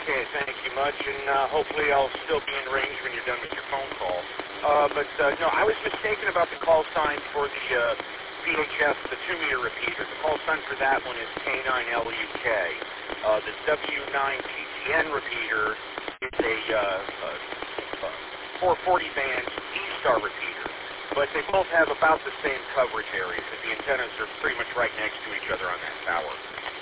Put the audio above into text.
Okay, thank you much, and hopefully I'll still be in range when you're done with your phone call. No, I was mistaken about the call sign for the VHF, the 2-meter repeater. The call sign for that one is K9LUK. The W9PTN repeater is a 440 band E-Star repeater, but they both have about the same coverage areas, and the antennas are pretty much right next to each other on that tower.